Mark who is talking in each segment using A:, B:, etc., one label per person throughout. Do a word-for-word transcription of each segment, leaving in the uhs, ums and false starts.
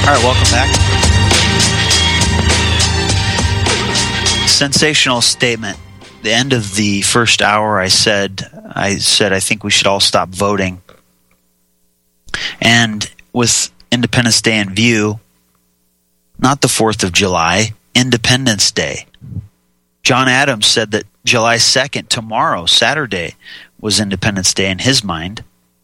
A: All right, welcome back. Sensational statement. The end of the first hour, I said, I said I think we should all stop voting. And with Independence Day in view, not the fourth of July, Independence Day. John Adams said that July second, tomorrow, Saturday, was Independence Day in his mind.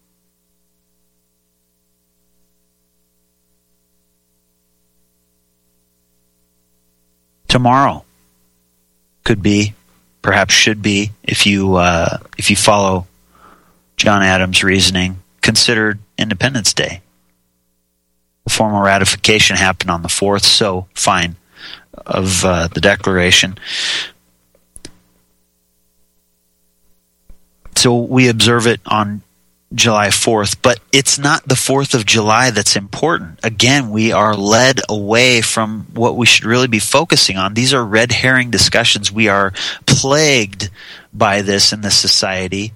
A: Tomorrow could be, perhaps should be, if you uh, if you follow John Adams' reasoning, considered Independence Day. The formal ratification happened on the fourth, so fine, of uh, the Declaration. So we observe it on July fourth, but it's not the fourth of July that's important. Again, we are led away from what we should really be focusing on. These are red herring discussions. We are plagued by this in this society,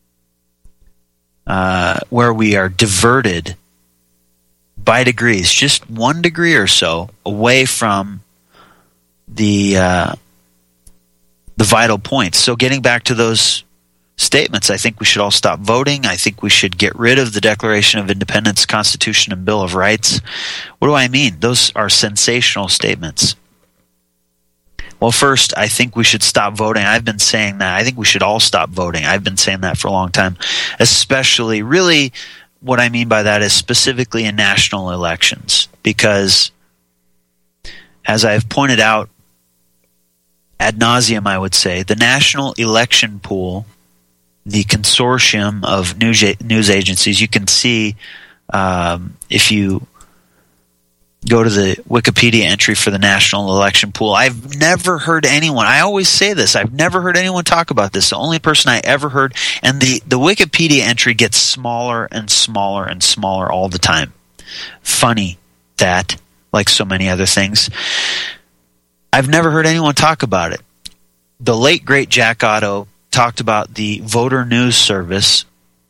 A: uh, where we are diverted by degrees, just one degree or so, away from the uh, the vital points. So getting back to those statements, I think we should all stop voting. I think we should get rid of the Declaration of Independence, Constitution, and Bill of Rights. What do I mean? Those are sensational statements. Well, first, I think we should stop voting. I've been saying that. I think we should all stop voting. I've been saying that for a long time, especially, really, what I mean by that is specifically in national elections, because as I've pointed out ad nauseum, I would say, the national election pool, the consortium of news news agencies, you can see um, if you go to the Wikipedia entry for the national election pool. I've never heard anyone, I always say this, I've never heard anyone talk about this. The only person I ever heard, and the, the Wikipedia entry gets smaller and smaller and smaller all the time. Funny that, like so many other things, I've never heard anyone talk about it. The late, great Jack Otto talked about the Voter News Service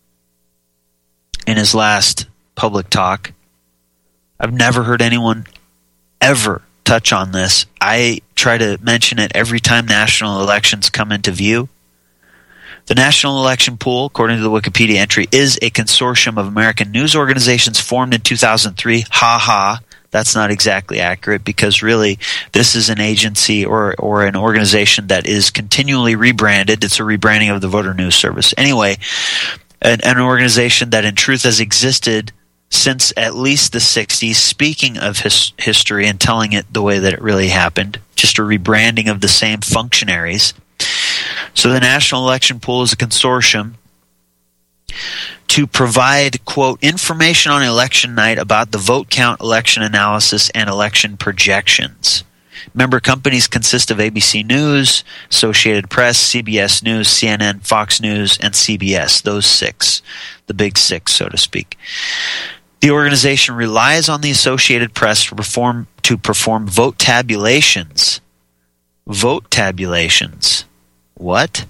A: in his last public talk. I've never heard anyone ever touch on this. I try to mention it every time national elections come into view. The National Election Pool, according to the Wikipedia entry, is a consortium of American news organizations formed in two thousand three. Ha ha. That's not exactly accurate, because really this is an agency or or an organization that is continually rebranded. It's a rebranding of the Voter News Service. Anyway, an, an organization that in truth has existed since at least the sixties, speaking of his, history and telling it the way that it really happened, just a rebranding of the same functionaries. So the National Election Pool is a consortium to provide, quote, information on election night about the vote count, election analysis, and election projections. Member companies consist of A B C News, Associated Press, C B S News, C N N, Fox News, and C B S, those six, the big six, so to speak. The organization relies on the Associated Press to perform, to perform vote tabulations. Vote tabulations. What?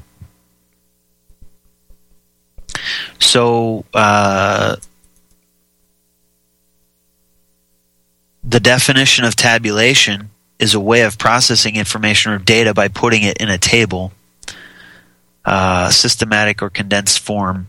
A: So, uh, the definition of tabulation is a way of processing information or data by putting it in a table, uh, systematic or condensed form,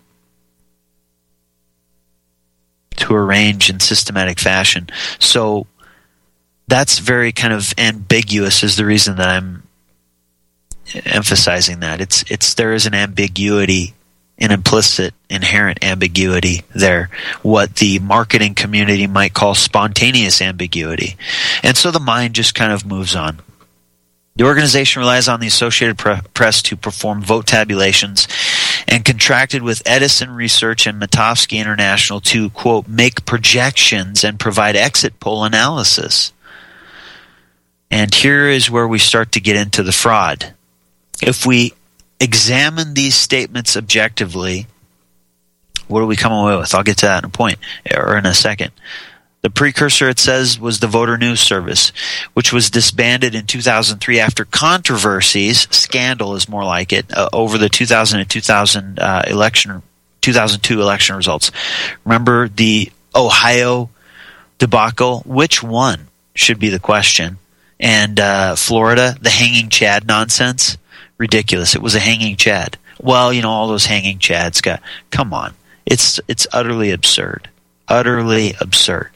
A: to arrange in systematic fashion. So that's very kind of ambiguous, is the reason that I'm emphasizing that. It's it's there is an ambiguity, an implicit, inherent ambiguity there, what the marketing community might call spontaneous ambiguity. And so the mind just kind of moves on. The organization relies on the Associated Press to perform vote tabulations and contracted with Edison Research and Mitofsky International to, quote, make projections and provide exit poll analysis. And here is where we start to get into the fraud. If we examine these statements objectively, what do we come away with? I'll get to that in a point, or in a second. The precursor, it says, was the Voter News Service, which was disbanded in two thousand three after controversies, scandal is more like it, uh, over the two thousand and two thousand uh, election, two thousand two election results. Remember the Ohio debacle, which one should be the question. And uh, Florida, the hanging Chad nonsense, ridiculous. It was a hanging Chad. Well, you know, all those hanging Chads got, come on. It's it's utterly absurd. Utterly absurd.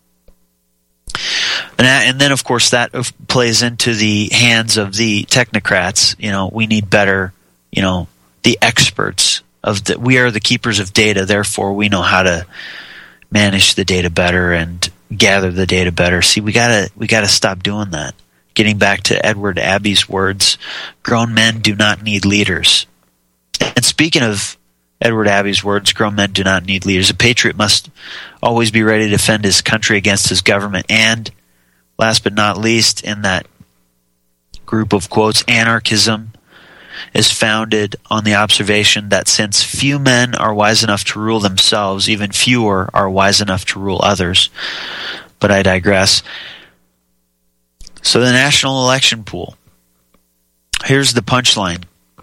A: And, and then, of course, that plays into the hands of the technocrats. You know, we need better, you know, the experts of the, we are the keepers of data, therefore we know how to manage the data better and gather the data better. See, we gotta we gotta stop doing that. Getting back to Edward Abbey's words, grown men do not need leaders. And speaking of Edward Abbey's words, grown men do not need leaders. A patriot must always be ready to defend his country against his government. And last but not least, in that group of quotes, anarchism is founded on the observation that since few men are wise enough to rule themselves, even fewer are wise enough to rule others. But I digress. So the national election pool. Here's the punchline.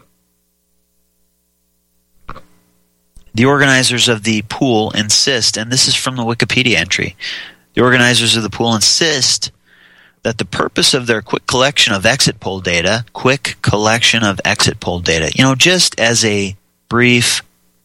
A: The organizers of the pool insist, and this is from the Wikipedia entry, the organizers of the pool insist that the purpose of their quick collection of exit poll data, quick collection of exit poll data, you know, just as a brief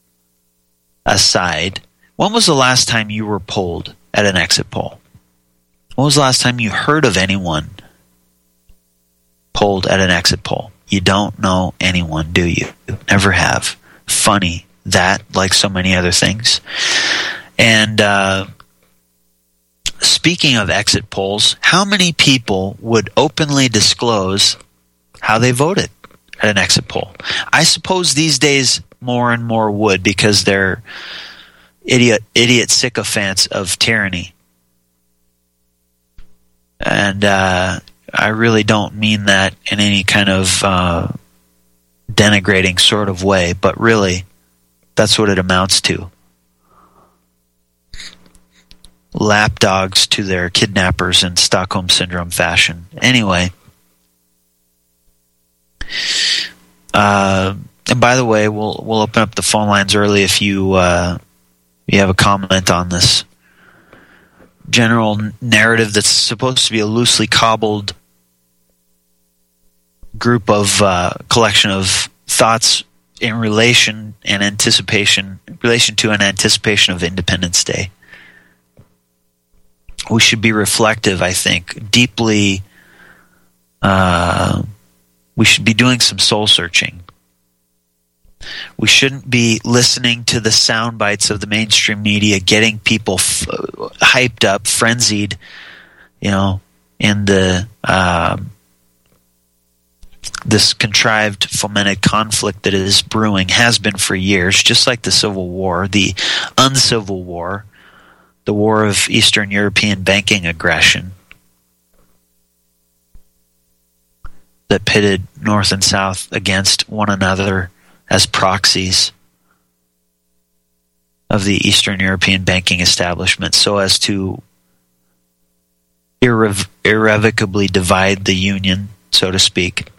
A: aside, when was the last time you were polled at an exit poll? When was the last time you heard of anyone polled at an exit poll? You don't know anyone, do you? Never have. Funny. That, like so many other things. And uh, speaking of exit polls, how many people would openly disclose how they voted at an exit poll? I suppose these days more and more would, because they're idiot, idiot sycophants of tyranny. And uh, I really don't mean that in any kind of uh, denigrating sort of way, but really, that's what it amounts to. Lapdogs to their kidnappers in Stockholm Syndrome fashion. Anyway. Uh, and by the way, we'll we'll open up the phone lines early if you uh, you have a comment on this general narrative that's supposed to be a loosely cobbled group of uh, collection of thoughts in relation and anticipation, relation to an anticipation of Independence Day. We should be reflective, I think, deeply. Uh, we should be doing some soul searching. We shouldn't be listening to the sound bites of the mainstream media, getting people f- hyped up, frenzied, you know, in the um, this contrived, fomented conflict that is brewing, has been for years, just like the Civil War, the uncivil war, the war of Eastern European banking aggression that pitted North and South against one another as proxies of the Eastern European banking establishment, so as to irre- irrevocably divide the Union, so to speak.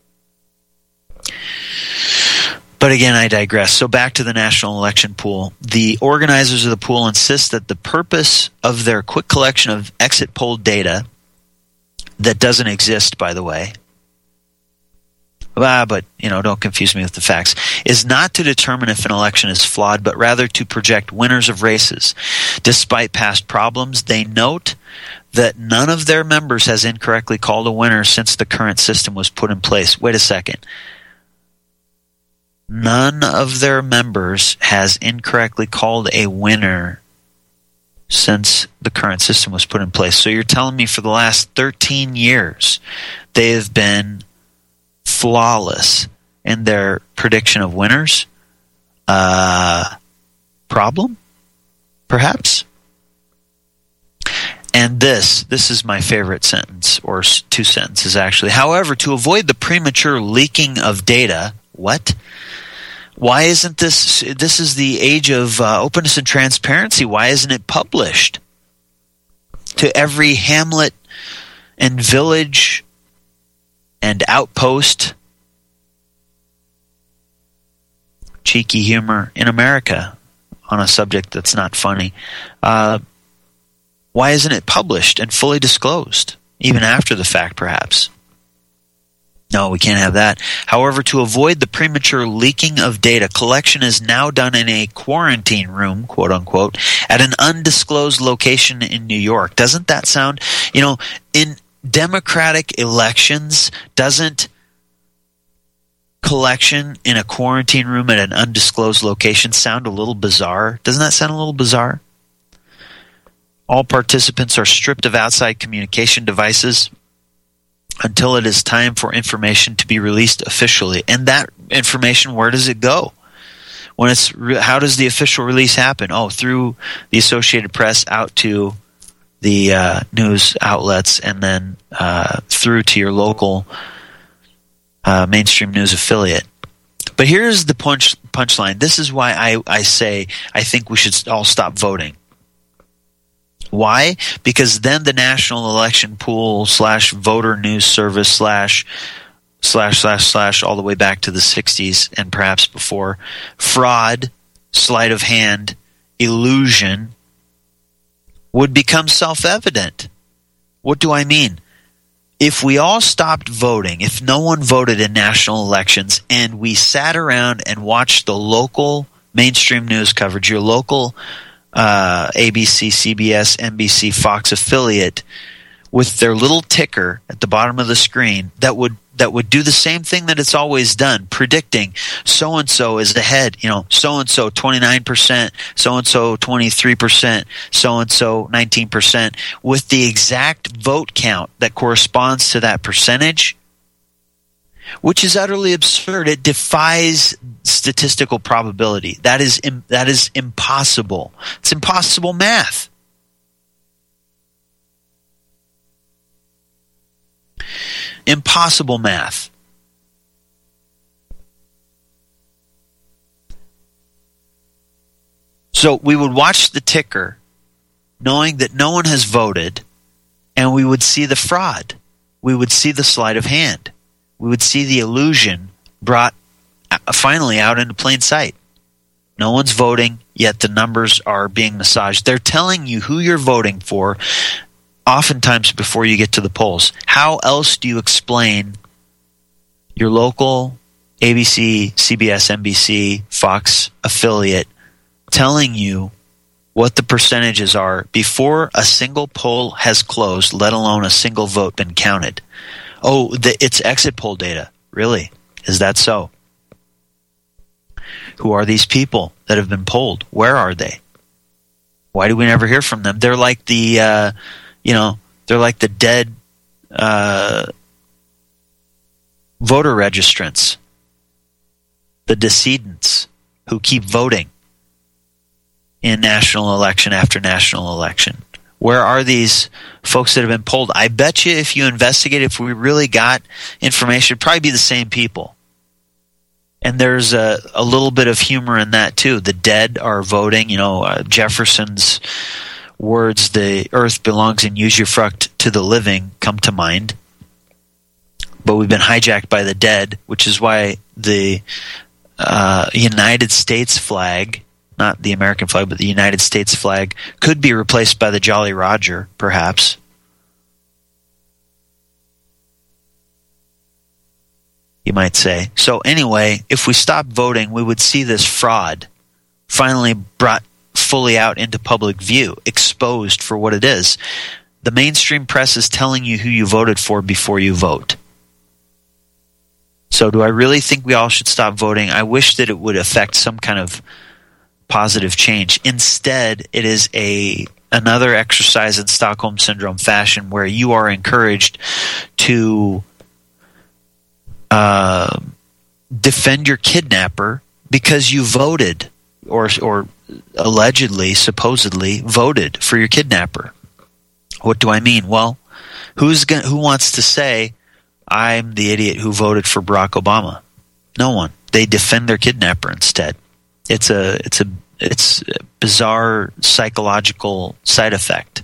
A: But again, I digress. So back to the national election pool. The organizers of the pool insist that the purpose of their quick collection of exit poll data, that doesn't exist, by the way, ah, but you know, don't confuse me with the facts, is not to determine if an election is flawed, but rather to project winners of races. Despite past problems, they note that none of their members has incorrectly called a winner since the current system was put in place. Wait a second. None of their members has incorrectly called a winner since the current system was put in place. So you're telling me for the last thirteen years they have been flawless in their prediction of winners? Uh, problem? Perhaps? And this, this is my favorite sentence, or two sentences actually. However, to avoid the premature leaking of data, what? Why isn't this, this is the age of uh, openness and transparency, why isn't it published to every hamlet and village and outpost? Cheeky humor in America on a subject that's not funny. Uh, Why isn't it published and fully disclosed, even after the fact, perhaps? No, we can't have that. However, to avoid the premature leaking of data, collection is now done in a quarantine room, quote unquote, at an undisclosed location in New York. Doesn't that sound, you know, in democratic elections, doesn't collection in a quarantine room at an undisclosed location sound a little bizarre? Doesn't that sound a little bizarre? All participants are stripped of outside communication devices until it is time for information to be released officially. And that information, where does it go? When it's re- how does the official release happen? Oh, through the Associated Press out to the uh, news outlets, and then uh, through to your local uh, mainstream news affiliate. But here's the punch punchline. This is why I, I say I think we should all stop voting. Why? Because then the National Election Pool slash voter news service slash slash slash slash all the way back to the sixties and perhaps before, fraud, sleight of hand, illusion would become self-evident. What do I mean? If we all stopped voting, if no one voted in national elections, and we sat around and watched the local mainstream news coverage, your local Uh, A B C, C B S, N B C, Fox affiliate with their little ticker at the bottom of the screen that would that would do the same thing that it's always done, predicting so-and-so is ahead, you know, so-and-so twenty-nine percent, so-and-so twenty-three percent, so-and-so nineteen percent, with the exact vote count that corresponds to that percentage, which is utterly absurd. It defies statistical probability. That is im- that is impossible. It's impossible math. Impossible math. So we would watch the ticker knowing that no one has voted, and we would see the fraud. We would see the sleight of hand. We would see the illusion brought finally out into plain sight. No one's voting, yet the numbers are being massaged. They're telling you who you're voting for, oftentimes before you get to the polls. How else do you explain your local A B C, C B S, N B C, Fox affiliate telling you what the percentages are before a single poll has closed, let alone a single vote been counted? Oh, the, it's exit poll data. Really? Is that so? Who are these people that have been polled? Where are they? Why do we never hear from them? They're like the, uh, you know, they're like the dead uh, voter registrants, the decedents who keep voting in national election after national election. Where are these folks that have been polled? I bet you if you investigate, if we really got information, it'd probably be the same people. And there's a, a little bit of humor in that too. The dead are voting. You know, uh, Jefferson's words, the earth belongs in usufruct to the living, come to mind. But we've been hijacked by the dead, which is why the uh, United States flag, not the American flag, but the United States flag, could be replaced by the Jolly Roger, perhaps. You might say. So anyway, if we stopped voting, we would see this fraud finally brought fully out into public view, exposed for what it is. The mainstream press is telling you who you voted for before you vote. So do I really think we all should stop voting? I wish that it would affect some kind of positive change. Instead, it is a another exercise in Stockholm Syndrome fashion where you are encouraged to uh, defend your kidnapper because you voted or or allegedly, supposedly voted for your kidnapper. What do I mean? Well, who's gonna, who wants to say I'm the idiot who voted for Barack Obama? No one. They defend their kidnapper instead. It's a it's a it's a bizarre psychological side effect.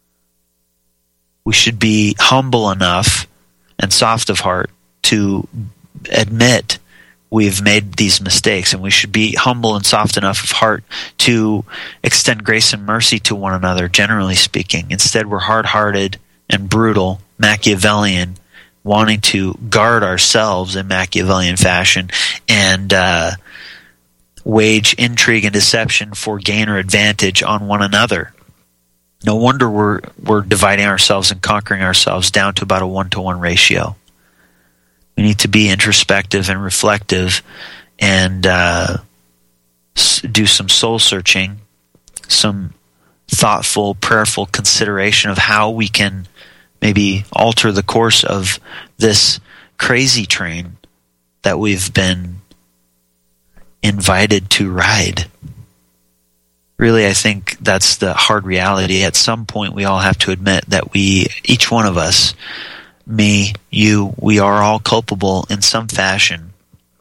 A: We should be humble enough and soft of heart to admit we've made these mistakes, and we should be humble and soft enough of heart to extend grace and mercy to one another, generally speaking. Instead, we're hard-hearted and brutal, Machiavellian, wanting to guard ourselves in Machiavellian fashion and uh, wage intrigue and deception for gain or advantage on one another. No wonder we're we're dividing ourselves and conquering ourselves down to about a one-to-one ratio. We need to be introspective and reflective and uh, do some soul searching, some thoughtful, prayerful consideration of how we can maybe alter the course of this crazy train that we've been invited to ride. Really, I think that's the hard reality. At some point, we all have to admit that we, each one of us, me, you, we are all culpable in some fashion.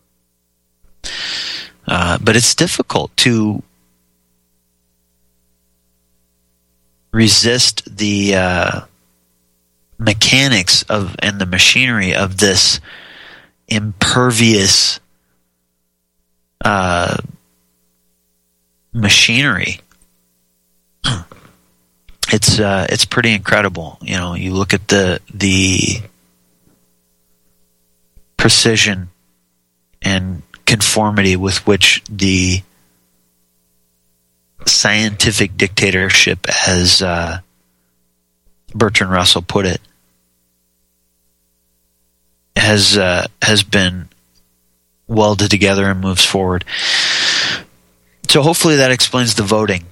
A: Uh, but it's difficult to resist the uh, mechanics of and the machinery of this impervious uh, machinery. It's uh, it's pretty incredible. You know, you look at the the precision and conformity with which the scientific dictatorship, as uh, Bertrand Russell put it, has uh, has been welded together and moves forward. So hopefully that explains the voting.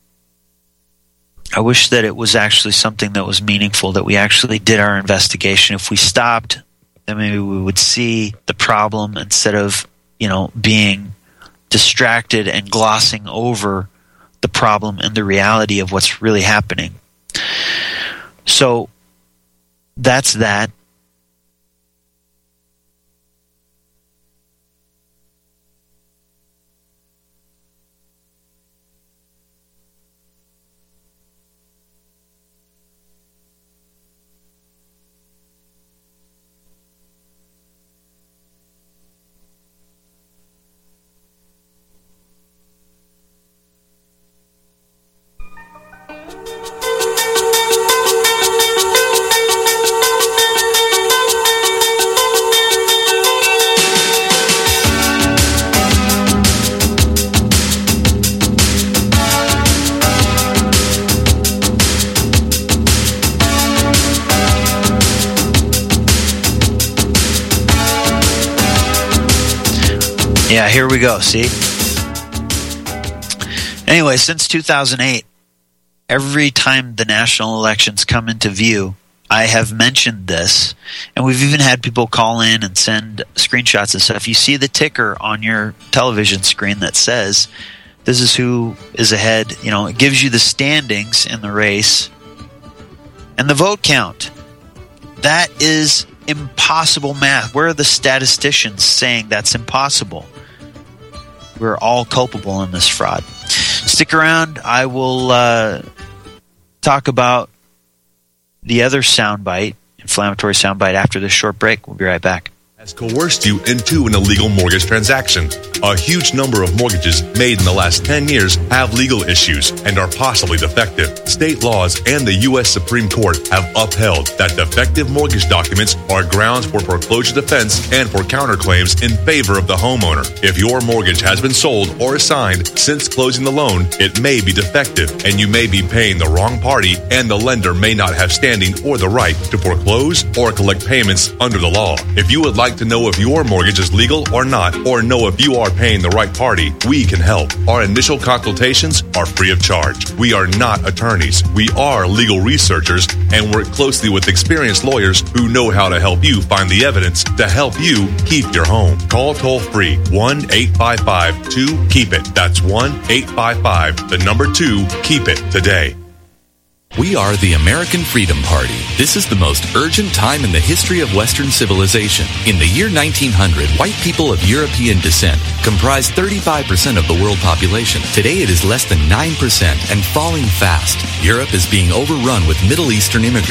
A: I wish that it was actually something that was meaningful, that we actually did our investigation. If we stopped, then maybe we would see the problem instead of, you know, being distracted and glossing over the problem and the reality of what's really happening. So that's that. Yeah, here we go, see? Anyway, since two thousand eight, every time the national elections come into view, I have mentioned this, and we've even had people call in and send screenshots and stuff. You see the ticker on your television screen that says, this is who is ahead. You know, it gives you the standings in the race and the vote count. That is impossible math. Where are the statisticians saying that's impossible? We're all culpable in this fraud. Stick around. I will uh, talk about the other soundbite, inflammatory soundbite, after this short break. We'll be right back.
B: Has coerced you into an illegal mortgage transaction. A huge number of mortgages made in the last ten years have legal issues and are possibly defective. State laws and the U S Supreme Court have upheld that defective mortgage documents are grounds for foreclosure defense and for counterclaims in favor of the homeowner. If your mortgage has been sold or assigned since closing the loan, it may be defective and you may be paying the wrong party, and the lender may not have standing or the right to foreclose or collect payments under the law. If you would like to know if your mortgage is legal or not, or know if you are paying the right party, we can help. Our initial consultations are free of charge. We are not attorneys. We are legal researchers and work closely with experienced lawyers who know how to help you find the evidence to help you keep your home. Call toll free one eight five five two keep it. That's one eight five five, the number two, keep it today.
C: We are the American Freedom Party. This is the most urgent time in the history of Western civilization. In the year nineteen hundred, white people of European descent comprised thirty-five percent of the world population. Today it is less than nine percent and falling fast. Europe is being overrun with Middle Eastern immigrants.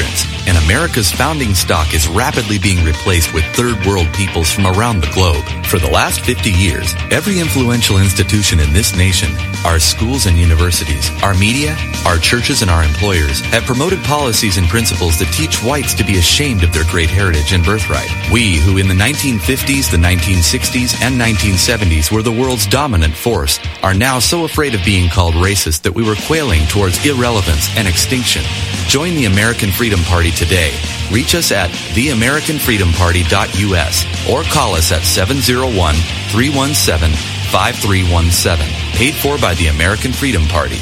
C: and America's founding stock is rapidly being replaced with third world peoples from around the globe. For the last fifty years, every influential institution in this nation, our schools and universities, our media, our churches, and our employers have promoted policies and principles that teach whites to be ashamed of their great heritage and birthright. We, who in the nineteen fifties, the nineteen sixties, and nineteen seventies were the world's dominant force, are now so afraid of being called racist that we were quailing towards irrelevance and extinction. Join the American Freedom Party today. Reach us at the american freedom party dot u s or call us at seven oh one, three one seven, five three one seven. Paid for by the American Freedom Party.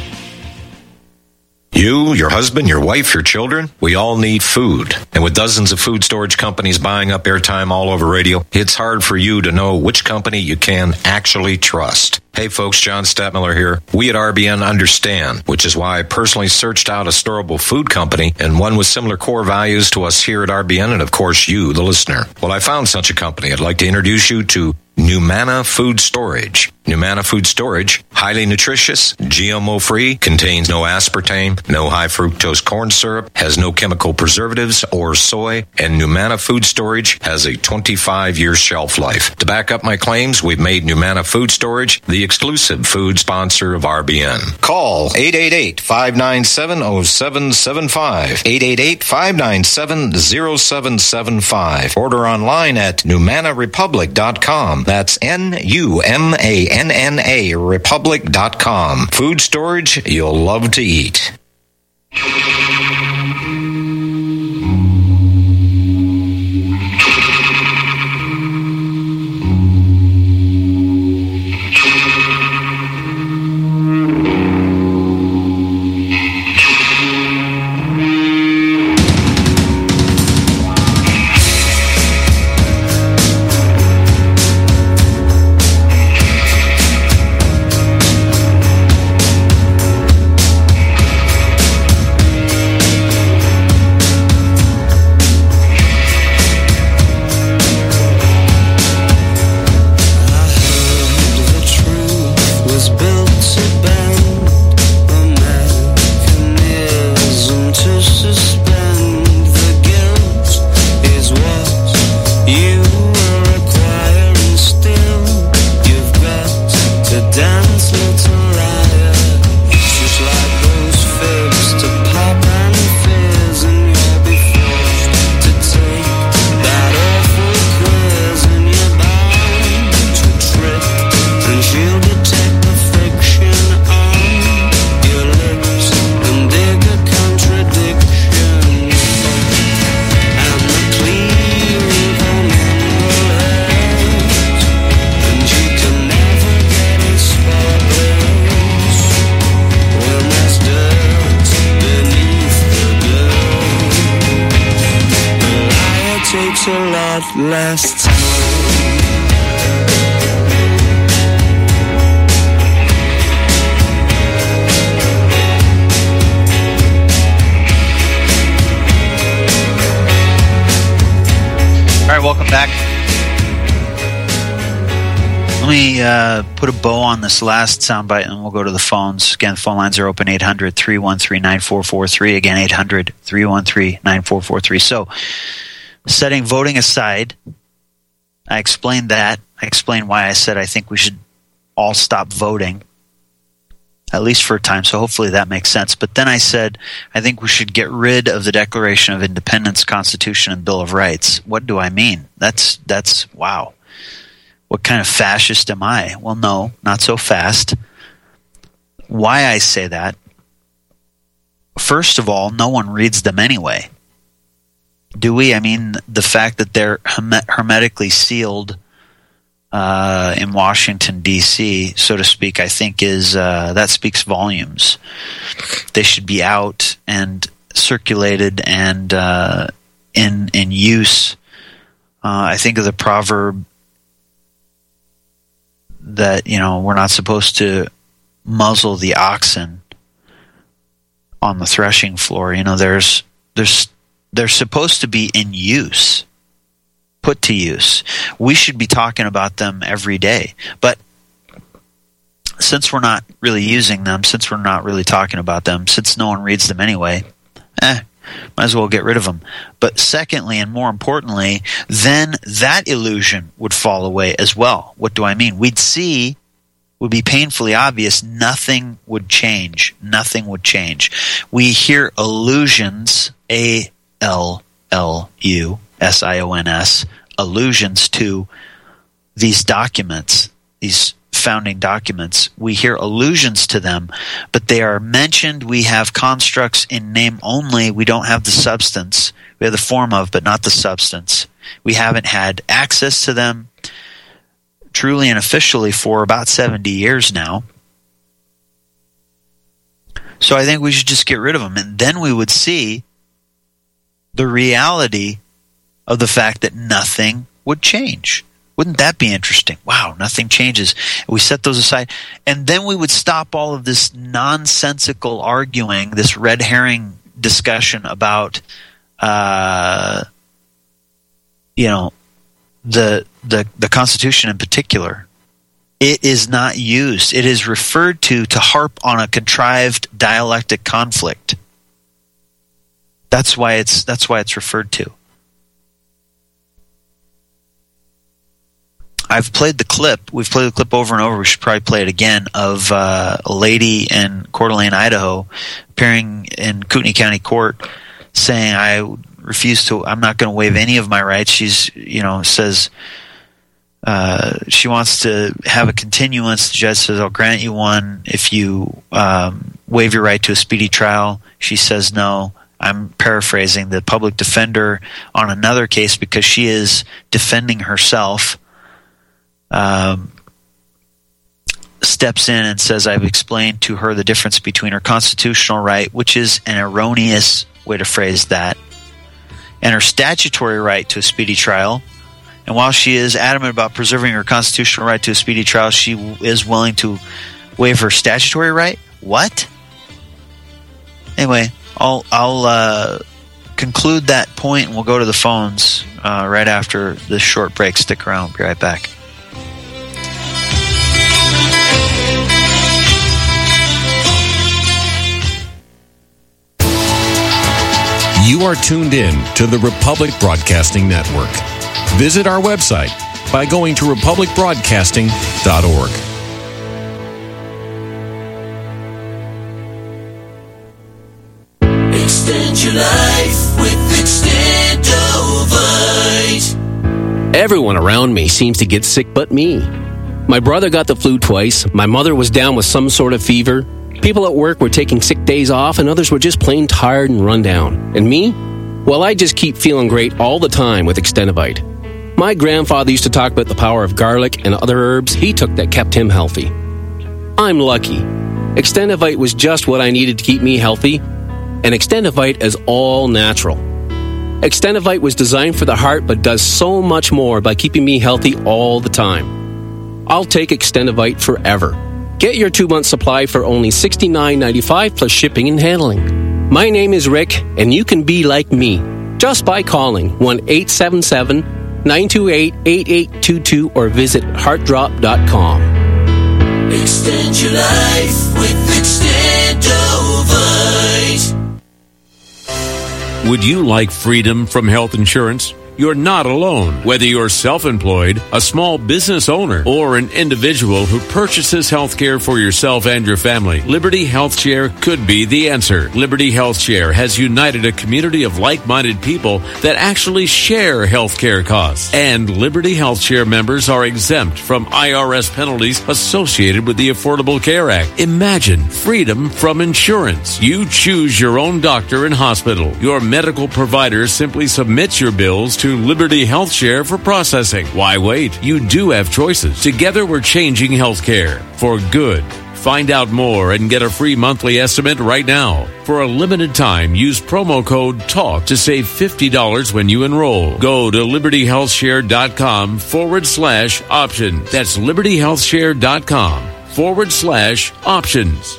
D: You, your husband, your wife, your children, we all need food. And with dozens of food storage companies buying up airtime all over radio, it's hard for you to know which company you can actually trust. Hey folks, John Stadtmiller here. We at R B N understand, which is why I personally searched out a storable food company and one with similar core values to us here at R B N and of course you, the listener. Well, I found such a company. I'd like to introduce you to Numana Food Storage. Numana Food Storage, highly nutritious, G M O-free, contains no aspartame, no high fructose corn syrup, has no chemical preservatives or soy, and Numana Food Storage has a twenty-five year shelf life. To back up my claims, we've made Numana Food Storage the exclusive food sponsor of R B N. Call eight eight eight, five nine seven, oh seven seven five, eight eight eight, five nine seven, oh seven seven five. Order online at numana republic dot com. That's N U M A N N A republic dot com. Food storage you'll love to eat.
E: Last time.
A: All right, welcome back. Let me uh, put a bow on this last soundbite and we'll go to the phones. Again, the phone lines are open, eight hundred, three one three, nine four four three. Again, eight hundred, three one three, nine four four three. So, setting voting aside, I explained that. I explained why I said I think we should all stop voting, at least for a time, so hopefully that makes sense. But then I said I think we should get rid of the Declaration of Independence, Constitution, and Bill of Rights. What do I mean? That's, that's wow. What kind of fascist am I? Well, no, not so fast. Why I say that? First of all, no one reads them anyway. Do we? I mean, the fact that they're hermetically sealed uh, in Washington, D C, so to speak, I think is uh, that speaks volumes. They should be out and circulated and uh, in in use. Uh, I think of the proverb that, you know, we're not supposed to muzzle the oxen on the threshing floor. You know, there's there's they're supposed to be in use, put to use. We should be talking about them every day. But since we're not really using them, since we're not really talking about them, since no one reads them anyway, eh, might as well get rid of them. But secondly, and more importantly, then that illusion would fall away as well. What do I mean? We'd see, would be painfully obvious, nothing would change. Nothing would change. We hear allusions, A L L U S I O N S, allusions to these documents, these founding documents. We hear allusions to them, but they are mentioned. We have constructs in name only. We don't have the substance. We have the form of, but not the substance. We haven't had access to them truly and officially for about seventy years now. So I think we should just get rid of them, and then we would see the reality of the fact that nothing would change. Wouldn't that be interesting? Wow, nothing changes. We set those aside, and then we would stop all of this nonsensical arguing, this red herring discussion about, uh, you know, the the the Constitution in particular. It is not used. It is referred to to harp on a contrived dialectic conflict. That's why it's that's why it's referred to. I've played the clip. We've played the clip over and over. We should probably play it again of uh, a lady in Coeur d'Alene, Idaho, appearing in Kootenai County Court, saying, "I refuse to. I'm not going to waive any of my rights." She's, you know, says uh, she wants to have a continuance. The judge says, "I'll grant you one if you um, waive your right to a speedy trial." She says, "No." I'm paraphrasing. The public defender on another case, because she is defending herself, Um, steps in and says, I've explained to her the difference between her constitutional right, which is an erroneous way to phrase that, and her statutory right to a speedy trial. And while she is adamant about preserving her constitutional right to a speedy trial, she is willing to waive her statutory right? What? Anyway, I'll, I'll uh, conclude that point, and we'll go to the phones uh, right after this short break. Stick around. We'll be right back.
E: You are tuned in to the Republic Broadcasting Network. Visit our website by going to republic broadcasting dot org.
F: Extend your life with Extendovite.
G: Everyone around me seems to get sick but me. My brother got the flu twice. My mother was down with some sort of fever. People at work were taking sick days off, and others were just plain tired and run down. And me? Well, I just keep feeling great all the time with Extendovite. My grandfather used to talk about the power of garlic and other herbs he took that kept him healthy. I'm lucky. Extendovite was just what I needed to keep me healthy, and Extendovite is all natural. Extendovite was designed for the heart, but does so much more by keeping me healthy all the time. I'll take Extendovite forever. Get your two-month supply for only sixty-nine ninety-five plus shipping and handling. My name is Rick, and you can be like me just by calling one eight seven seven, nine two eight, eight eight two two or visit heart drop dot com.
F: Extend your life with Extendovite.
E: Would you like freedom from health insurance? You're not alone. Whether you're self-employed, a small business owner, or an individual who purchases health care for yourself and your family, Liberty Health Share could be the answer. Liberty Health Share has united a community of like-minded people that actually share health care costs. And Liberty Health Share members are exempt from I R S penalties associated with the Affordable Care Act. Imagine freedom from insurance. You choose your own doctor and hospital. Your medical provider simply submits your bills to to Liberty Health Share for processing. Why wait? You do have choices. Together we're changing healthcare for good. Find out more and get a free monthly estimate right now. For a limited time, use promo code TALK to save fifty dollars when you enroll. Go to liberty health share dot com forward slash options. That's liberty health share dot com forward slash options.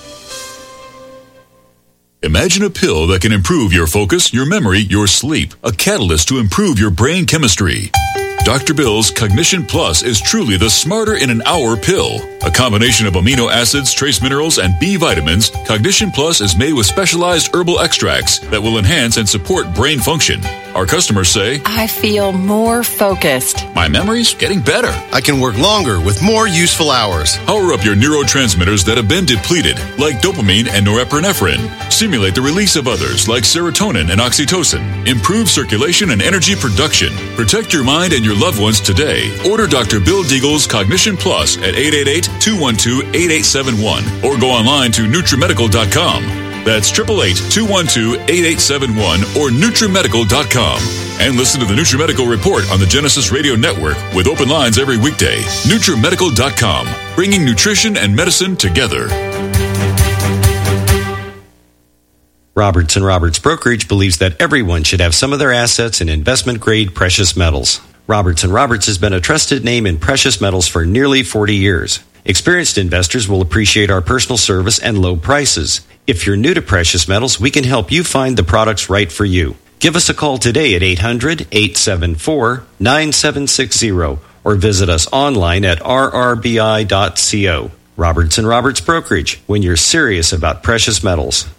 H: Imagine a pill that can improve your focus, your memory, your sleep. A catalyst to improve your brain chemistry. Doctor Bill's Cognition Plus is truly the smarter in an hour pill. A combination of amino acids, trace minerals, and B vitamins, Cognition Plus is made with specialized herbal extracts that will enhance and support brain function. Our customers say,
I: I feel more focused.
H: My memory's getting better.
J: I can work longer with more useful hours.
H: Power up your neurotransmitters that have been depleted, like dopamine and norepinephrine. Stimulate the release of others, like serotonin and oxytocin. Improve circulation and energy production. Protect your mind and your loved ones today. Order Doctor Bill Deagle's Cognition Plus at eight eight eight, two one two, eight eight seven one or go online to Nutrimedical dot com. That's eight eight eight, two one two, eight eight seven one or Nutrimedical dot com. And listen to the Nutrimedical Report on the Genesis Radio Network with open lines every weekday. Nutrimedical dot com, bringing nutrition and medicine together.
K: Roberts and Roberts Brokerage believes that everyone should have some of their assets in investment-grade precious metals. Roberts and Roberts has been a trusted name in precious metals for nearly forty years. Experienced investors will appreciate our personal service and low prices. If you're new to precious metals, we can help you find the products right for you. Give us a call today at eight hundred, eight seven four, nine seven six zero or visit us online at r r b i dot co. Roberts and Roberts Brokerage, when you're serious about precious metals.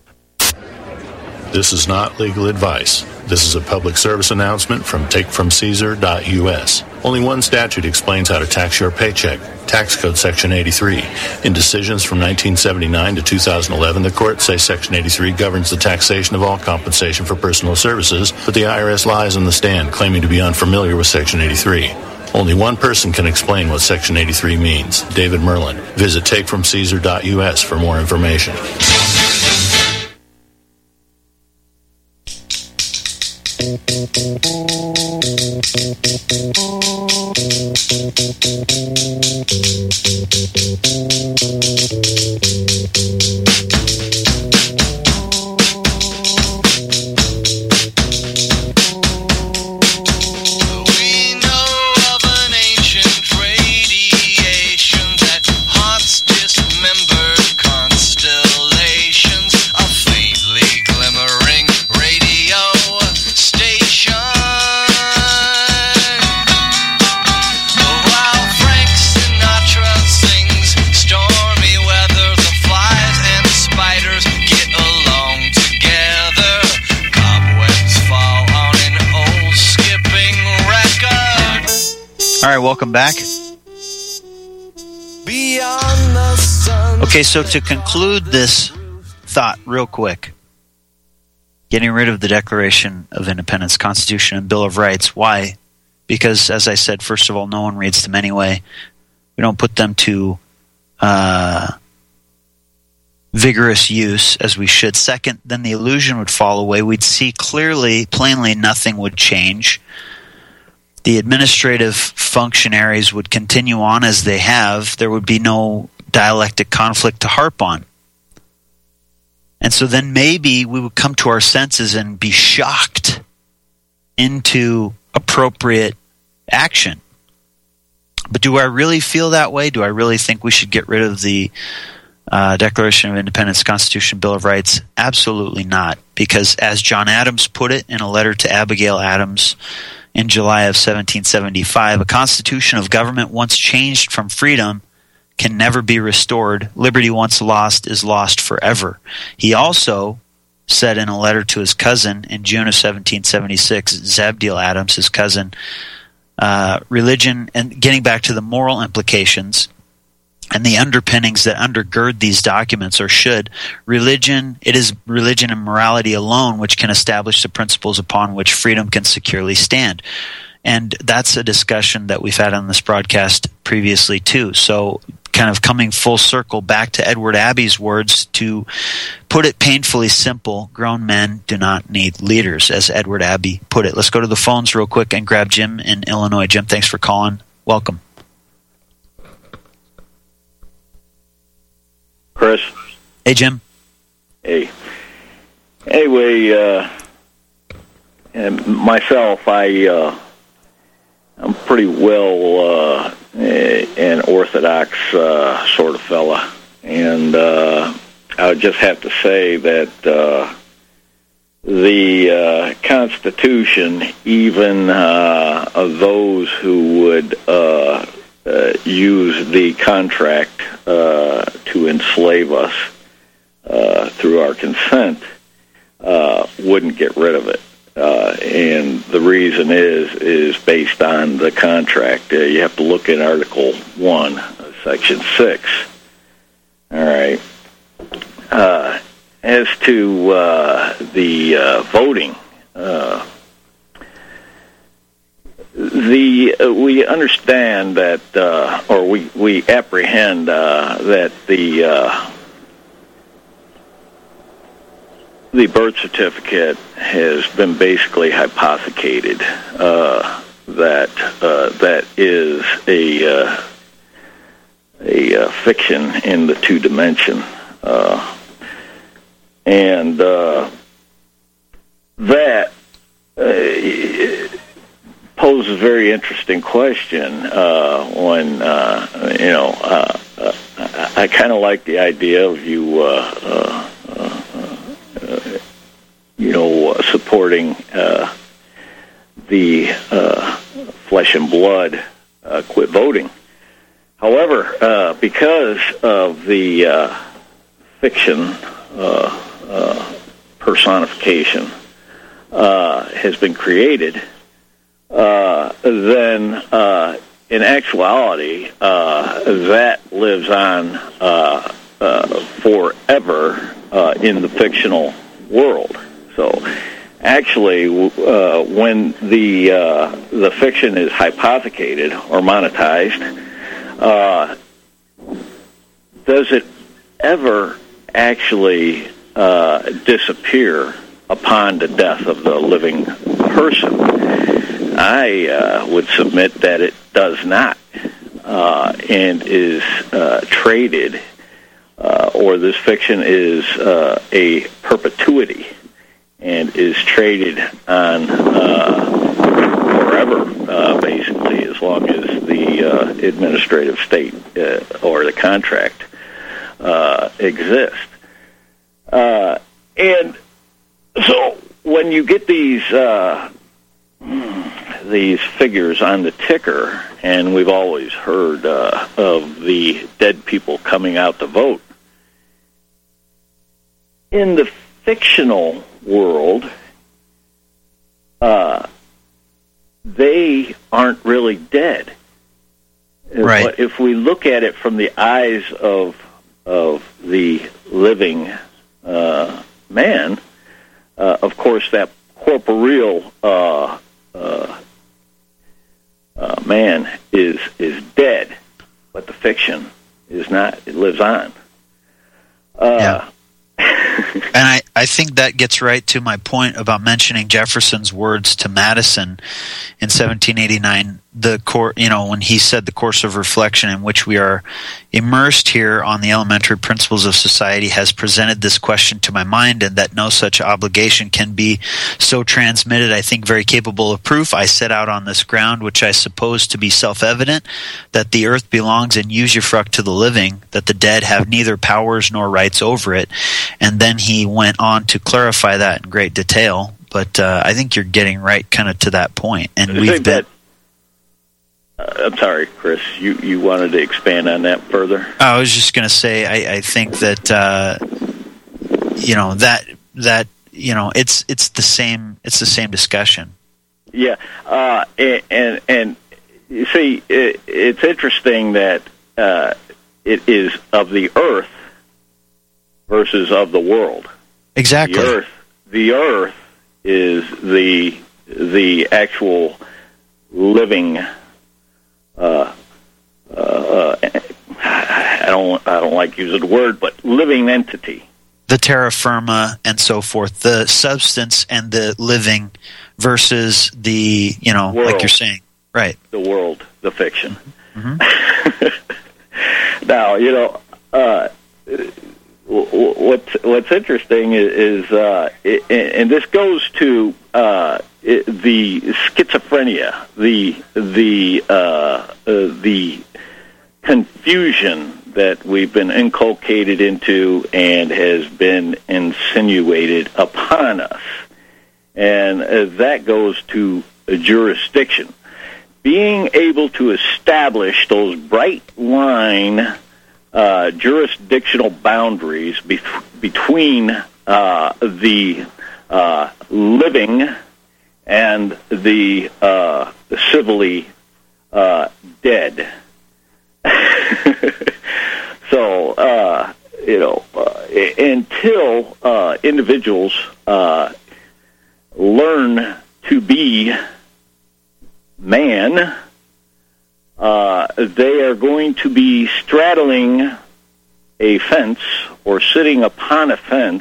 L: This is not legal advice. This is a public service announcement from take from caesar dot u s. Only one statute explains how to tax your paycheck. Tax Code Section eighty-three. In decisions from nineteen seventy-nine to two thousand eleven, the courts say Section eighty-three governs the taxation of all compensation for personal services, but the I R S lies on the stand, claiming to be unfamiliar with Section eighty-three. Only one person can explain what Section eighty-three means, David Merlin. Visit take from caesar dot u s for more information.
A: All right, welcome back. Okay, so to conclude this thought real quick, getting rid of the Declaration of Independence, Constitution, and Bill of Rights. Why? Because, as I said, first of all, no one reads them anyway. We don't put them to uh, vigorous use as we should. Second, then the illusion would fall away. We'd see clearly, plainly, nothing would change. The administrative functionaries would continue on as they have. There would be no dialectic conflict to harp on. And so then maybe we would come to our senses and be shocked into appropriate action. But do I really feel that way? Do I really think we should get rid of the uh, Declaration of Independence, Constitution, Bill of Rights? Absolutely not. Because as John Adams put it in a letter to Abigail Adams in July of seventeen seventy-five, a constitution of government once changed from freedom can never be restored. Liberty once lost is lost forever. He also said in a letter to his cousin in June of seventeen seventy-six, Zabdiel Adams, his cousin, uh, religion, and getting back to the moral implications and the underpinnings that undergird these documents, or should, religion, it is religion and morality alone which can establish the principles upon which freedom can securely stand. And that's a discussion that we've had on this broadcast previously too. So kind of coming full circle back to Edward Abbey's words, to put it painfully simple, grown men do not need leaders, as Edward Abbey put it. Let's go to the phones real quick and grab Jim in Illinois. Jim, thanks for calling. Welcome.
M: Chris.
A: Hey, Jim.
M: Hey. Anyway, uh, and myself, I, uh, I'm pretty well uh, an orthodox uh, sort of fella, and uh, I would just have to say that uh, the uh, Constitution, even uh, of those who would uh, uh, use the contract uh, to enslave us uh, through our consent, uh, wouldn't get rid of it. Uh, and the reason is is based on the contract. Uh, you have to look at Article one, uh, Section six. All right. Uh, as to uh, the uh, voting, uh, the uh, we understand that, uh, or we we apprehend uh, that the uh, the birth certificate has been basically hypothecated. Uh, that uh, that is a uh, a uh, fiction in the two dimension. Uh, And uh, that uh, poses a very interesting question uh, when, uh, you know, uh, uh, I, I kind of like the idea of you, uh, uh, uh, uh, you know, uh, supporting uh, the uh, flesh and blood uh, quit voting. However, uh, because of the uh, fiction, uh, Uh, personification uh, has been created, uh, then uh, in actuality uh, that lives on uh, uh, forever uh, in the fictional world. So actually uh, when the uh, the fiction is hypothecated or monetized, uh, does it ever actually Uh, disappear upon the death of the living person? I uh, would submit that it does not, uh, and is uh, traded, uh, or this fiction is uh, a perpetuity, and is traded on uh, forever, uh, basically, as long as the uh, administrative state uh, or the contract uh, exists. Uh, and so when you get these uh, these figures on the ticker, and we've always heard uh, of the dead people coming out to vote, in the fictional world, uh, they aren't really dead.
A: Right.
M: But if we look at it from the eyes of of the living Uh, man, uh, of course, that corporeal uh, uh, uh, man is is dead, but the fiction is not. It lives on. Uh,
A: yeah. And I, I think that gets right to my point about mentioning Jefferson's words to Madison in seventeen eighty-nine. The cor- you know, when he said the course of reflection in which we are immersed here on the elementary principles of society has presented this question to my mind, and that no such obligation can be so transmitted, I think very capable of proof. I set out on this ground, which I suppose to be self-evident, that the earth belongs in usufruct to the living, that the dead have neither powers nor rights over it. And then he went on to clarify that in great detail. But uh, I think you're getting right kind of to that point. And
M: I
A: we've been...
M: That, uh, I'm sorry, Chris, you, you wanted to expand on that further?
A: I was just going to say, I, I think that, uh, you know, that, that, you know, it's, it's the same, it's the same discussion.
M: Yeah. Uh, and, and, and you see, it, it's interesting that uh, it is of the earth versus of the world.
A: Exactly.
M: The earth, the earth is the the actual living. Uh, uh, I don't I don't like using the word, but living entity.
A: The terra firma and so forth, the substance and the living versus the, you know,
M: world.
A: Like you're saying, right?
M: The world, the fiction.
A: Mm-hmm.
M: Now, you know. Uh, What's what's interesting is, is uh, it, and this goes to uh, it, the schizophrenia, the the uh, uh, the confusion that we've been inculcated into and has been insinuated upon us. and uh, that goes to a jurisdiction. Being able to establish those bright line uh, jurisdictional boundaries be- between uh, the uh, living and the uh, civilly uh, dead. So, uh, you know, uh, until uh, individuals uh, learn to be man, uh, they are going to be straddling a fence or sitting upon a fence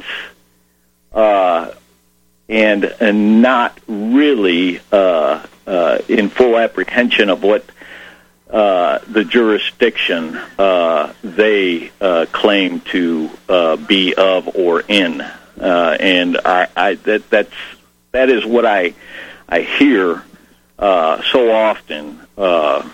M: uh, and, and not really uh, uh, in full apprehension of what uh, the jurisdiction uh, they uh, claim to uh, be of or in. Uh, and I, I that that's that is what I I hear uh, so often uh,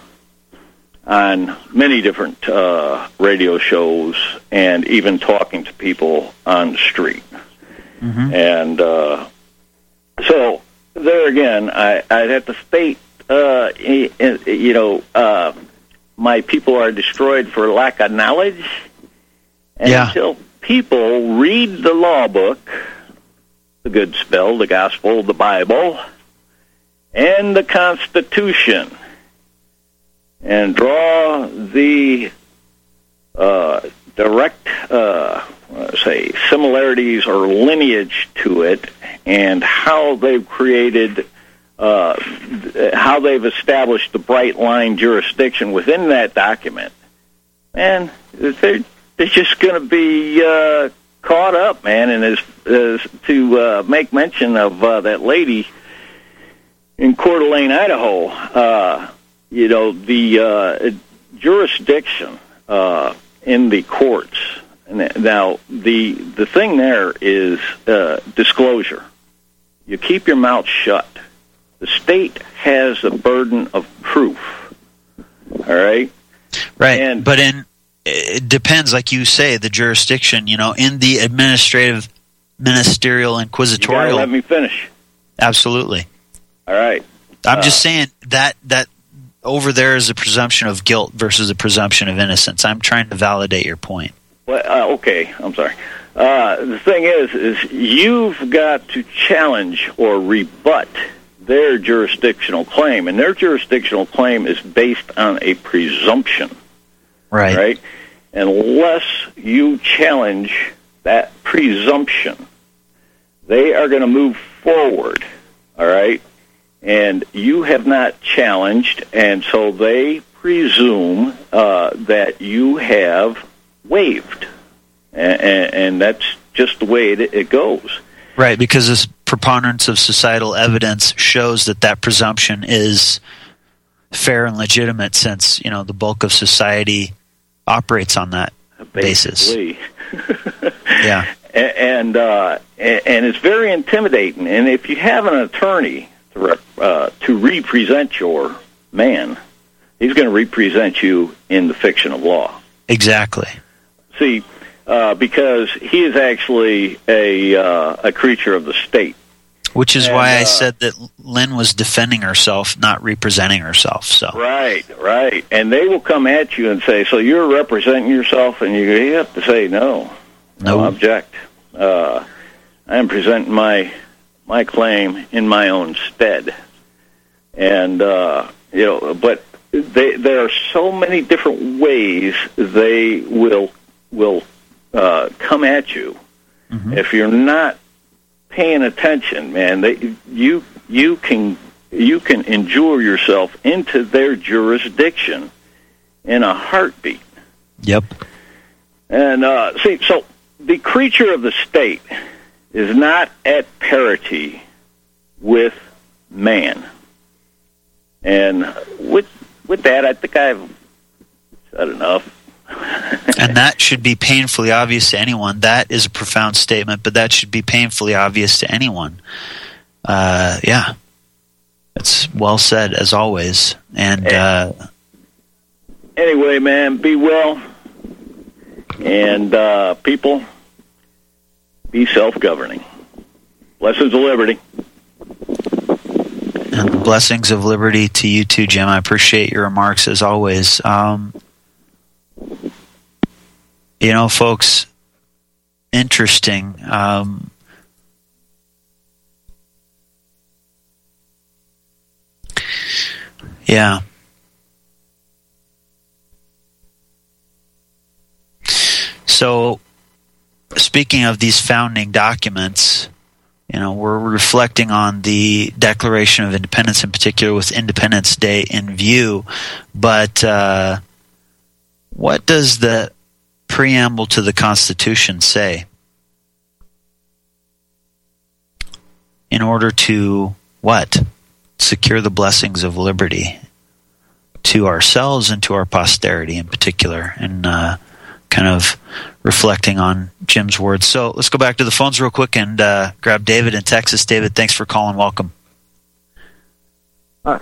M: on many different uh, radio shows, and even talking to people on the street. Mm-hmm. And uh, so there again, I, I'd have to state, uh, you know, uh, my people are destroyed for lack of knowledge. And
A: yeah.
M: Until people read the law book, the good spell, the gospel, the Bible, and the Constitution, and draw the uh, direct, uh, say, similarities or lineage to it, and how they've created, uh, how they've established the bright line jurisdiction within that document, and they're, they're just going to be uh, caught up, man. And as, as to uh, make mention of uh, that lady in Coeur d'Alene, Idaho, uh, you know, the uh, jurisdiction uh, in the courts. Now, the the thing there is uh, disclosure. You keep your mouth shut. The state has the burden of proof. All right?
A: Right.
M: And,
A: but in it depends, like you say, the jurisdiction, you know, in the administrative, ministerial, inquisitorial.
M: You gotta let me finish.
A: Absolutely.
M: All right.
A: I'm
M: uh, just
A: saying that that over there is a presumption of guilt versus a presumption of innocence. I'm trying to validate your point.
M: Well, uh, okay, I'm sorry. Uh, the thing is, is you've got to challenge or rebut their jurisdictional claim, and their jurisdictional claim is based on a presumption.
A: Right.
M: Right? Unless you challenge that presumption, they are going to move forward. All right? And you have not challenged, and so they presume uh, that you have waived. And, and, and that's just the way it, it goes.
A: Right, because this preponderance of societal evidence shows that that presumption is fair and legitimate, since, you know, the bulk of society operates on that
M: Basically.
A: basis. Yeah.
M: And, uh, and it's very intimidating. And if you have an attorney to, rep, uh, to represent your man, he's going to represent you in the fiction of law.
A: Exactly.
M: See, uh, because he is actually a uh, a creature of the state.
A: Which is
M: and,
A: why I
M: uh,
A: said that Lynn was defending herself, not representing herself. So
M: Right, right. And they will come at you and say, so you're representing yourself, and you, you have to say, no, no,
A: no.
M: object. Uh, I am presenting my my claim in my own stead. And, uh, you know, but they, there are so many different ways they will will uh, come at you. Mm-hmm. If you're not paying attention, man, they, you you can you can injure yourself into their jurisdiction in a heartbeat.
A: Yep.
M: And uh, see, so the creature of the state is not at parity with man. And with with that, I think I've said enough.
A: And that should be painfully obvious to anyone. That is a profound statement, but that should be painfully obvious to anyone. Uh, yeah. It's well said, as always. And uh,
M: anyway, man, be well. And uh, people, be self-governing. Blessings of liberty.
A: And the blessings of liberty to you too, Jim. I appreciate your remarks as always. Um, you know, folks, interesting. Um, yeah. So, speaking of these founding documents, you know, we're reflecting on the Declaration of Independence in particular with Independence Day in view, but uh, what does the preamble to the Constitution say? In order to, what? Secure the blessings of liberty to ourselves and to our posterity in particular, and uh, kind of reflecting on Jim's words. So let's go back to the phones real quick and uh, grab David in Texas. David, thanks for calling. Welcome.
N: Uh,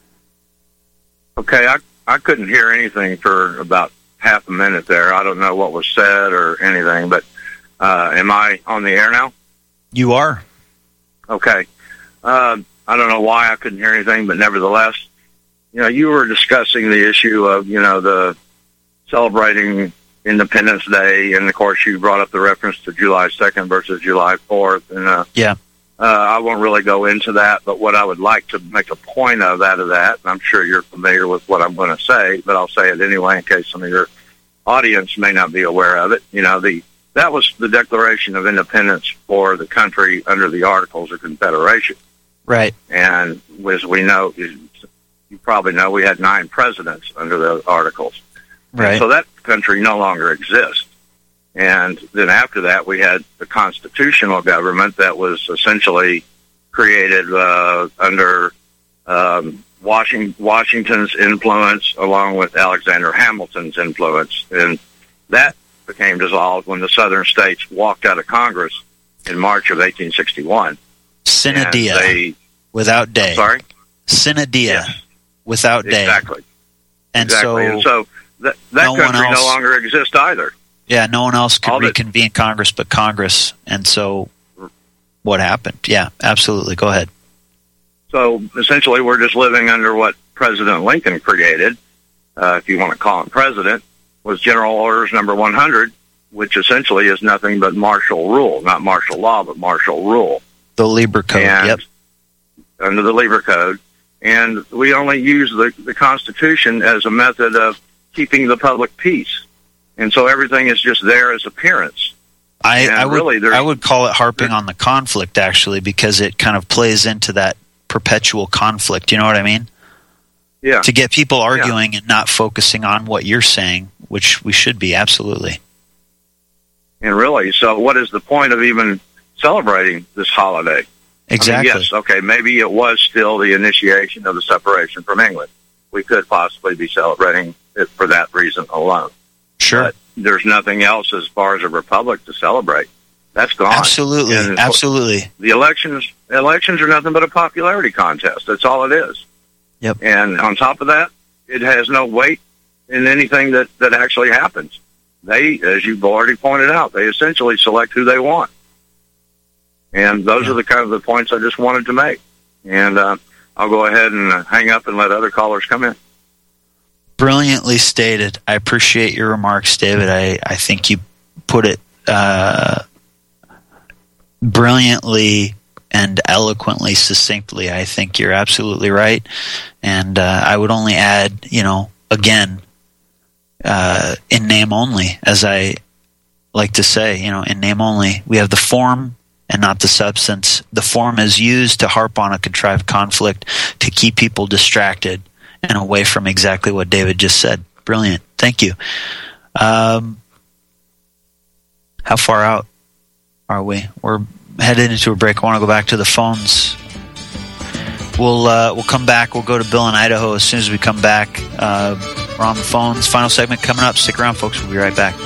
N: okay, I I couldn't hear anything for about half a minute there. I don't know what was said or anything, but uh, am I on the air now?
A: You are.
N: Okay. Uh, I don't know why I couldn't hear anything, but nevertheless, you know, you were discussing the issue of, you know, the celebrating Independence Day, and of course you brought up the reference to July second versus July fourth, and uh,
A: yeah,
N: uh, I won't really go into that, but what I would like to make a point of out of that, and I'm sure you're familiar with what I'm going to say, but I'll say it anyway in case some of your audience may not be aware of it. You know, the that was the Declaration of Independence for the country under the Articles of Confederation.
A: Right.
N: And as we know, you, you probably know, we had nine presidents under the Articles.
A: Right.
N: So that country no longer exists. And then after that, we had the constitutional government that was essentially created uh, under um, Washington, Washington's influence along with Alexander Hamilton's influence. And that became dissolved when the southern states walked out of Congress in March of eighteen sixty-one.
A: Sine die, without day.
N: I'm sorry?
A: Sine die,
N: yes.
A: Without day.
N: Exactly.
A: And
N: exactly.
A: so,
N: and so that, that
A: no
N: country
A: else,
N: no longer exists either.
A: Yeah, no one else could
N: All
A: reconvene that, Congress but Congress. And so what happened? Yeah, absolutely. Go ahead.
N: So essentially we're just living under what President Lincoln created, uh, if you want to call him president, was General Orders Number one hundred, which essentially is nothing but martial rule, not martial law, but martial rule.
A: The Lieber Code,
N: and
A: yep.
N: Under the Lieber Code. And we only use the, the Constitution as a method of keeping the public peace. And so everything is just there as appearance.
A: I, I, would,
N: really
A: I would call it harping on the conflict, actually, because it kind of plays into that perpetual conflict. You know what I mean?
N: Yeah.
A: To get people arguing yeah. and not focusing on what you're saying, which we should be, absolutely.
N: And really, so what is the point of even celebrating this holiday?
A: Exactly.
N: I mean, yes, okay, maybe it was still the initiation of the separation from England. We could possibly be celebrating it for that reason alone.
A: Sure.
N: But there's nothing else as far as a republic to celebrate. That's gone.
A: Absolutely,
N: and
A: absolutely.
N: The elections elections are nothing but a popularity contest. That's all it is.
A: Yep.
N: And on top of that, it has no weight in anything that, that actually happens. They, as you've already pointed out, they essentially select who they want. And those yeah. are the kind of the points I just wanted to make. And uh, I'll go ahead and uh, hang up and let other callers come in.
A: Brilliantly stated. I appreciate your remarks, David. I, I think you put it uh, brilliantly and eloquently, succinctly. I think you're absolutely right. And uh, I would only add, you know, again, uh, in name only, as I like to say, you know, in name only. We have the form and not the substance. The form is used to harp on a contrived conflict to keep people distracted and away from exactly what David just said. Brilliant. Thank you. Um, how far out are we? We're headed into a break. I want to go back to the phones. We'll uh, we'll come back. We'll go to Bill in Idaho as soon as we come back. Uh, we're on the phones. Final segment coming up. Stick around, folks. We'll be right back.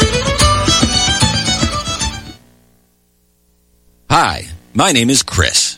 C: Hi, my name is Chris.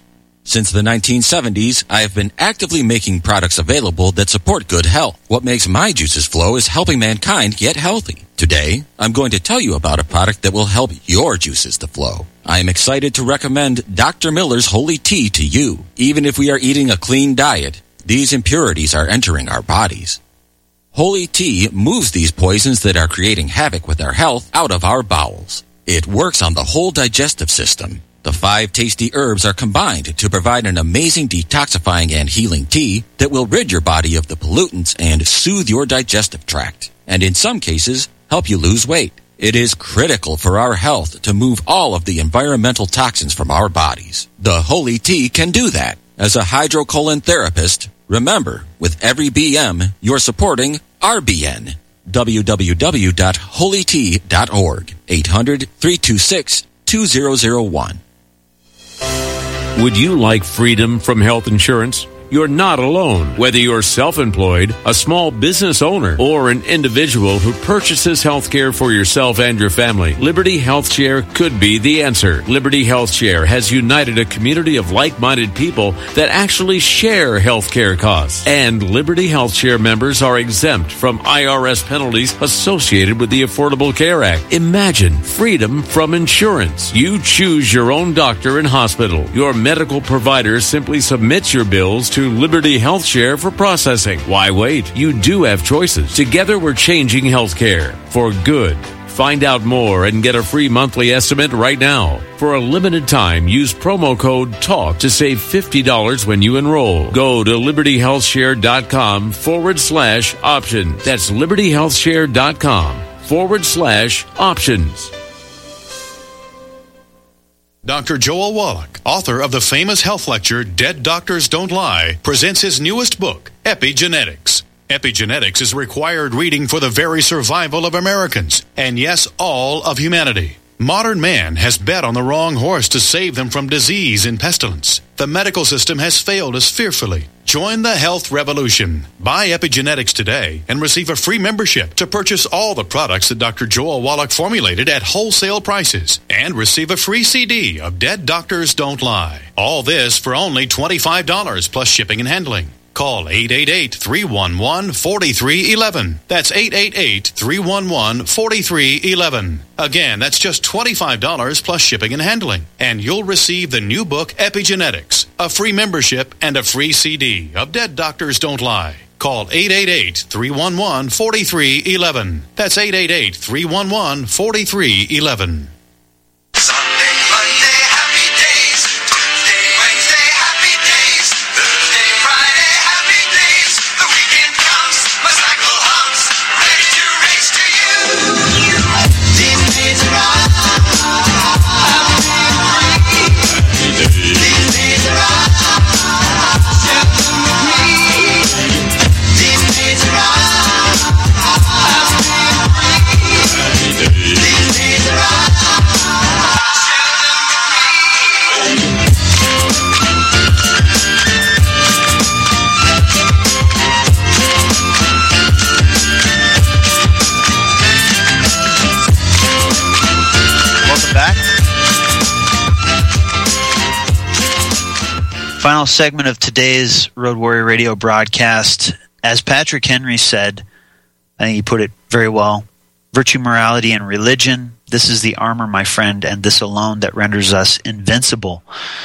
D: Since the nineteen seventies, I have been actively making products available that support good health. What makes my juices flow is helping mankind get healthy. Today, I'm going to tell you about a product that will help your juices to flow. I am excited to recommend Doctor Miller's Holy Tea to you. Even if we are eating a clean diet, these impurities are entering our bodies. Holy Tea moves these poisons that are creating havoc with our health out of our bowels. It works on the whole digestive system. The five tasty herbs are combined to provide an amazing detoxifying and healing tea that will rid your body of the pollutants and soothe your digestive tract, and in some cases, help you lose weight. It is critical for our health to move all of the environmental toxins from our bodies. The Holy Tea can do that. As a hydrocolon therapist, remember, with every B M, you're supporting R B N. w w w dot holy tea dot org. eight hundred, three two six, two zero zero one.
E: Would you like freedom from health insurance? You're not alone. Whether you're self-employed, a small business owner, or an individual who purchases health care for yourself and your family, Liberty Health Share could be the answer. Liberty Health Share has united a community of like-minded people that actually share health care costs. And Liberty Health Share members are exempt from I R S penalties associated with the Affordable Care Act. Imagine freedom from insurance. You choose your own doctor and hospital. Your medical provider simply submits your bills to Liberty Health Share for processing. Why wait? You do have choices. Together we're changing healthcare for good. Find out more and get a free monthly estimate right now. For a limited time, use promo code TALK to save fifty dollars when you enroll. Go to libertyhealthshare.com forward slash option. That's libertyhealthshare.com forward slash options.
O: Doctor Joel Wallach, author of the famous health lecture Dead Doctors Don't Lie, presents his newest book, Epigenetics. Epigenetics is required reading for the very survival of Americans, and yes, all of humanity. Modern man has bet on the wrong horse to save them from disease and pestilence. The medical system has failed us fearfully. Join the health revolution. Buy Epigenetics today and receive a free membership to purchase all the products that Doctor Joel Wallach formulated at wholesale prices and receive a free C D of Dead Doctors Don't Lie. All this for only twenty-five dollars plus shipping and handling. Call eight eight eight, three one one, four three one one. That's eight eight eight, three one one, four three one one. Again, that's just twenty-five dollars plus shipping and handling. And you'll receive the new book, Epigenetics, a free membership, and a free C D of Dead Doctors Don't Lie. Call eight eight eight, three one one, four three one one. That's eight eight eight, three one one, four three one one.
A: Final segment of today's Road Warrior Radio broadcast. As Patrick Henry said, I think he put it very well, virtue, morality, and religion. This is the armor, my friend, and this alone that renders us invincible.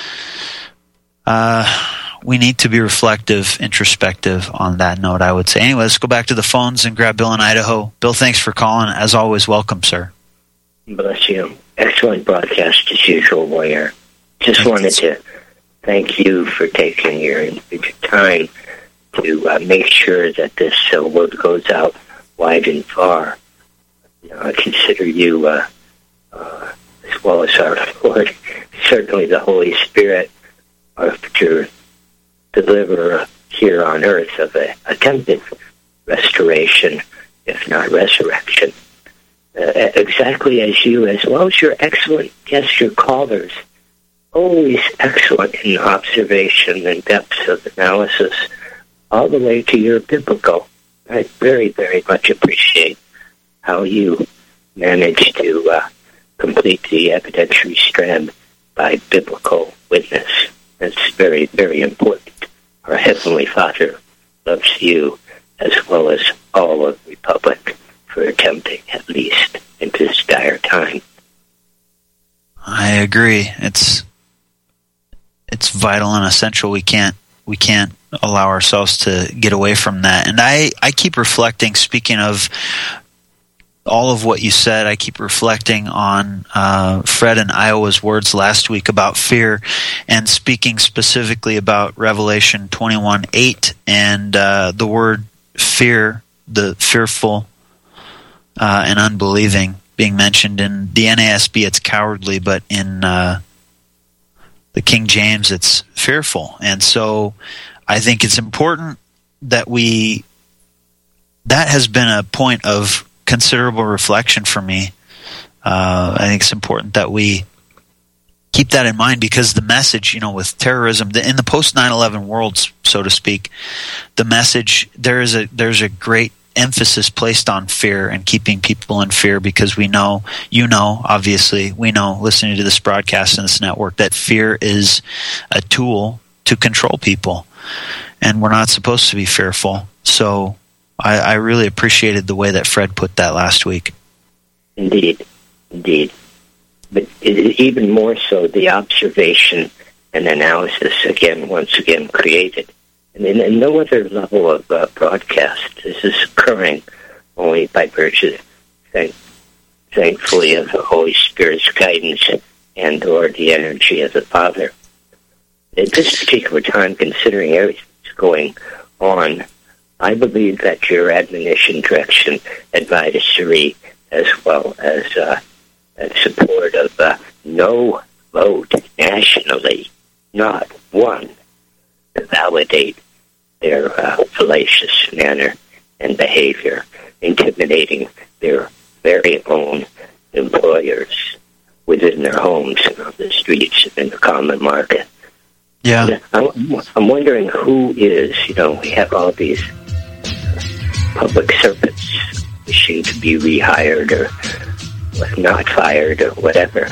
A: Uh, we need to be reflective, introspective on that note, I would say. Anyway, let's go back to the phones and grab Bill in Idaho. Bill, thanks for calling. As always, welcome, sir.
P: Bless you. Excellent broadcast as usual, Warrior. Just Thanks. wanted to thank you for taking your, your time to uh, make sure that this uh, word goes out wide and far. You know, I consider you, uh, uh, as well as our Lord, certainly the Holy Spirit, our future deliverer here on earth of a attempted restoration, if not resurrection. Uh, exactly as you, as well as your excellent guests, your callers, always excellent in observation and depths of analysis, all the way to your biblical. I very, very much appreciate how you manage to uh, complete the evidentiary strand by biblical witness. That's very, very important. Our Heavenly Father loves you as well as all of the Republic for attempting, at least, in this dire time.
A: I agree. It's it's vital and essential. We can't we can't allow ourselves to get away from that. And I, I keep reflecting, speaking of all of what you said, I keep reflecting on uh, Fred and Iowa's words last week about fear, and speaking specifically about Revelation twenty-one eight and uh, the word fear, the fearful uh, and unbelieving being mentioned. In the N A S B, it's cowardly, but in uh, the King James, it's fearful. And so I think it's important that we, that has been a point of considerable reflection for me. Uh, I think it's important that we keep that in mind, because the message, you know, with terrorism, the, in the post nine eleven world, so to speak, the message, there is a there's a great emphasis placed on fear and keeping people in fear, because we know, you know, obviously, we know, listening to this broadcast and this network, that fear is a tool to control people, and we're not supposed to be fearful. So I, I really appreciated the way that Fred put that last week.
P: Indeed, indeed. But it, even more so, the observation and analysis, again, once again, created. And in, in no other level of uh, broadcast, this is occurring only by virtue, thank, thankfully, of the Holy Spirit's guidance and or the energy of the Father. At this particular time, considering everything that's going on, I believe that your admonition, direction, advisory, as well as uh, support of uh, no vote nationally, not one, to validate their uh, fallacious manner and behavior, intimidating their very own employers within their homes and on the streets and in the common market.
A: Yeah.
P: I'm, I'm wondering who is, you know, we have all these public servants wishing to be rehired or not fired or whatever,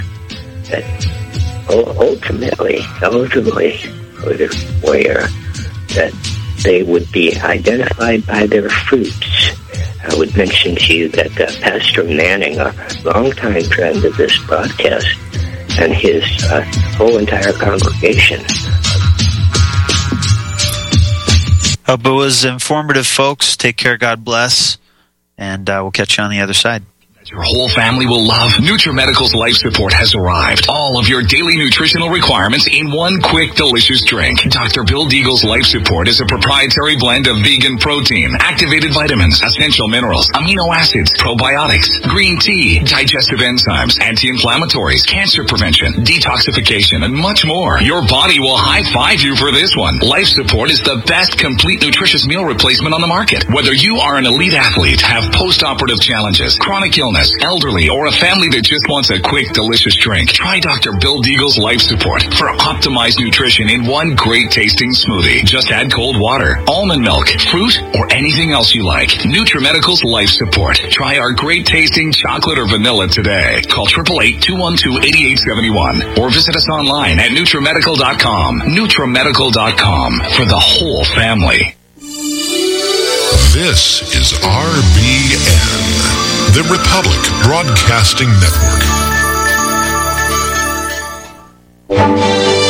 P: that ultimately, ultimately, where that they would be identified by their fruits. I would mention to you that uh, Pastor Manning, a longtime friend of this broadcast, and his uh, whole entire congregation.
A: Hope it was informative, folks. Take care. God bless. And uh, we'll catch you on the other side.
Q: Your whole family will love. NutriMedical's Life Support has arrived. All of your daily nutritional requirements in one quick, delicious drink. Doctor Bill Deagle's Life Support is a proprietary blend of vegan protein, activated vitamins, essential minerals, amino acids, probiotics, green tea, digestive enzymes, anti-inflammatories, cancer prevention, detoxification, and much more. Your body will high-five you for this one. Life Support is the best complete nutritious meal replacement on the market. Whether you are an elite athlete, have post-operative challenges, chronic illness, elderly, or a family that just wants a quick, delicious drink, try Doctor Bill Deagle's Life Support for optimized nutrition in one great tasting smoothie. Just add cold water, almond milk, fruit, or anything else you like. NutriMedical's Life Support. Try our great tasting chocolate or vanilla today. Call eight eight eight, two one two, eight eight seven one or visit us online at Nutrimedical dot com. Nutrimedical dot com for the whole family.
R: This is R B N, the Republic Broadcasting Network.